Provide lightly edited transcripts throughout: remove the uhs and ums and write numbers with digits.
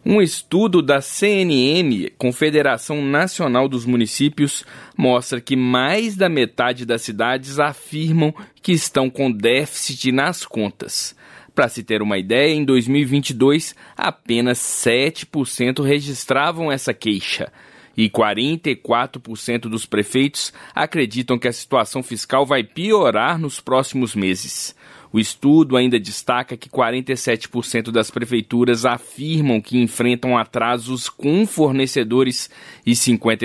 Um estudo da CNM, Confederação Nacional dos Municípios, mostra que mais da metade das cidades afirmam que estão com déficit nas contas. Para se ter uma ideia, em 2022, apenas 7% registravam essa queixa. E 44% dos prefeitos acreditam que a situação fiscal vai piorar nos próximos meses. O estudo ainda destaca que 47% das prefeituras afirmam que enfrentam atrasos com fornecedores e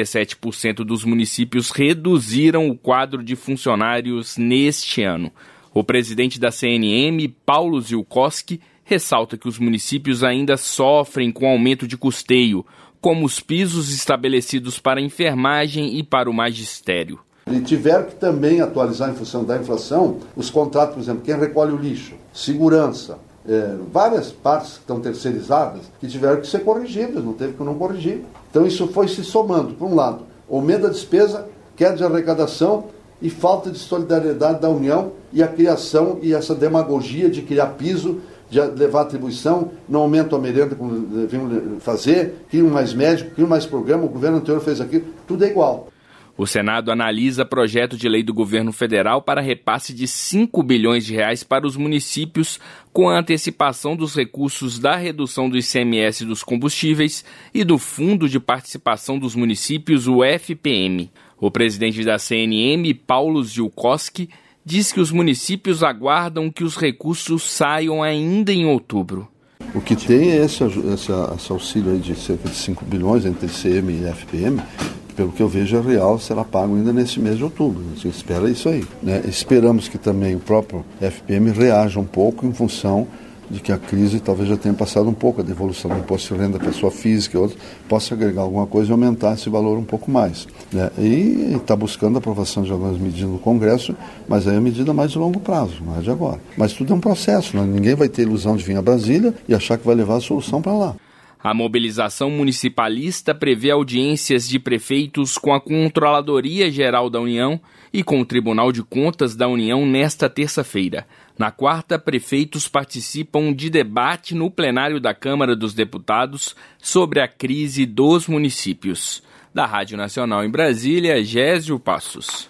57% dos municípios reduziram o quadro de funcionários neste ano. O presidente da CNM, Paulo Zielkowski, ressalta que os municípios ainda sofrem com aumento de custeio, como os pisos estabelecidos para a enfermagem e para o magistério. E tiveram que também atualizar em função da inflação os contratos, por exemplo, quem recolhe o lixo, segurança, várias partes que estão terceirizadas que tiveram que ser corrigidas, não teve que não corrigir. Então isso foi se somando, por um lado, aumento da despesa, queda de arrecadação e falta de solidariedade da União e a criação e essa demagogia de criar piso, de levar atribuição, não aumenta a merenda como deviam fazer, criam mais médico, criam mais programa, o governo anterior fez aquilo, tudo é igual. O Senado analisa projeto de lei do governo federal para repasse de 5 bilhões de reais para os municípios com a antecipação dos recursos da redução do ICMS dos combustíveis e do Fundo de Participação dos Municípios, o FPM. O presidente da CNM, Paulo Zielkowski, diz que os municípios aguardam que os recursos saiam ainda em outubro. O que tem é esse auxílio aí de cerca de 5 bilhões entre ICM e FPM, pelo que eu vejo é real, será pago ainda nesse mês de outubro. A gente espera isso aí, né? Esperamos que também o próprio FPM reaja um pouco em função de que a crise talvez já tenha passado um pouco, a devolução do imposto de renda da pessoa física e outros, possa agregar alguma coisa e aumentar esse valor um pouco mais, né? E está buscando a aprovação de algumas medidas no Congresso, mas aí é medida mais de longo prazo, não é de agora. Mas tudo é um processo, né? Ninguém vai ter ilusão de vir a Brasília e achar que vai levar a solução para lá. A mobilização municipalista prevê audiências de prefeitos com a Controladoria Geral da União e com o Tribunal de Contas da União nesta terça-feira. Na quarta, prefeitos participam de debate no plenário da Câmara dos Deputados sobre a crise dos municípios. Da Rádio Nacional em Brasília, Gésio Passos.